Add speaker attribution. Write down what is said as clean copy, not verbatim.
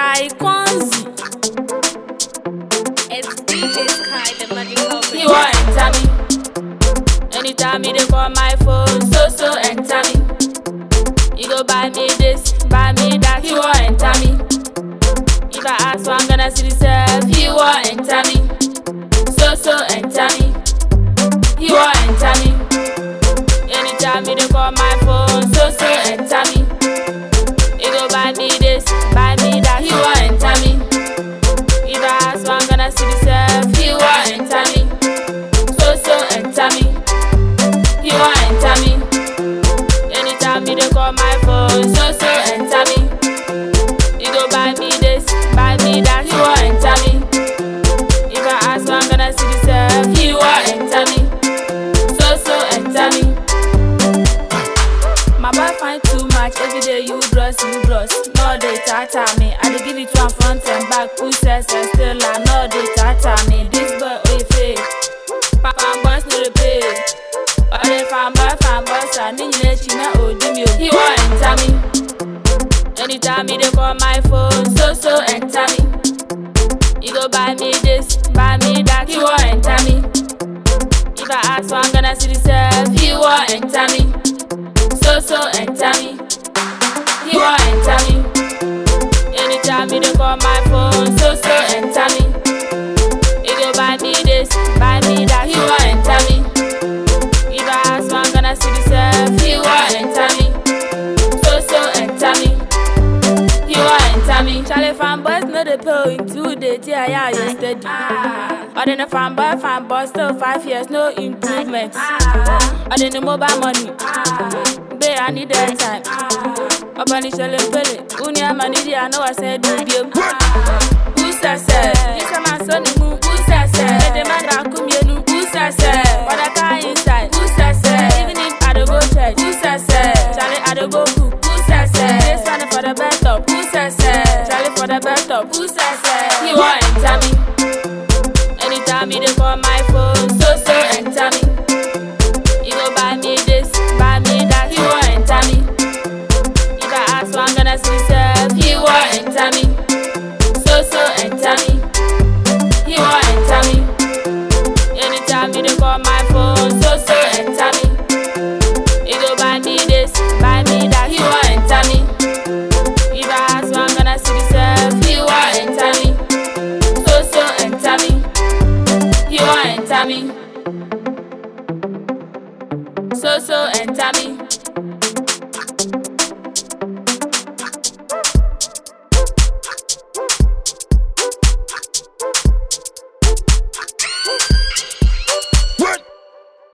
Speaker 1: Shy Konzi.
Speaker 2: It's DJ Sky, the magical
Speaker 1: He want enter me. Anytime he dey call my phone, so enter me. He go buy me this, buy me that. He want enter me. If I ask for, I'm gonna see the self. He want enter me. So enter me. He want enter me. Anytime he dey call my phone, so enter me. He go buy me this, buy me that. He want enter me. If I ask for, I'm gonna see the self. He want enter me. So enter me. He want enter me. Anytime he dey call my phone, so enter me. He go buy me this, buy me that. He want enter me. If I ask for, I'm gonna see the self. He want enter me. So enter me. My boy find too much every day. You bros. No dey tata me. I dey give it one front and back. Pussess and still I know dey tata me. This boy fake. Fan boys no dey pay. All the fan boys I need you china odi me. He want enter me. Anytime he dey call my phone, so enter me. He go buy me this, buy me that. He want enter me. If I ask for, I'm gonna see the self. He want enter me. So enter me. He want enter me. Anytime he dey call my phone, so enter me. He go buy me this, buy me that. He want enter me. If I ask for, I'm gonna see the self. He want enter me. So enter me. He want enter me. Charlie fanboys know the pay in 2 days. Yeah, steady. But then the fanboy still 5 years, no improvement. But then the mobile money. Babe, I need that time. Up on the shell and pele. Unia manidi, I know I said do game. Who's that said? This is my son who who's that said? The man that come here, who's that said? But I can't inside. Who's that said? Even if I don't go church, who's that said? Charlie, I don't go cook. Who's that said? This one for the best up. Who's that said? Charlie for the best up. Who's that said? He want enter me. Anytime he dey call my phone, so enter me. He go buy me this, buy me that. He want enter me. If I ask for, I'm gonna see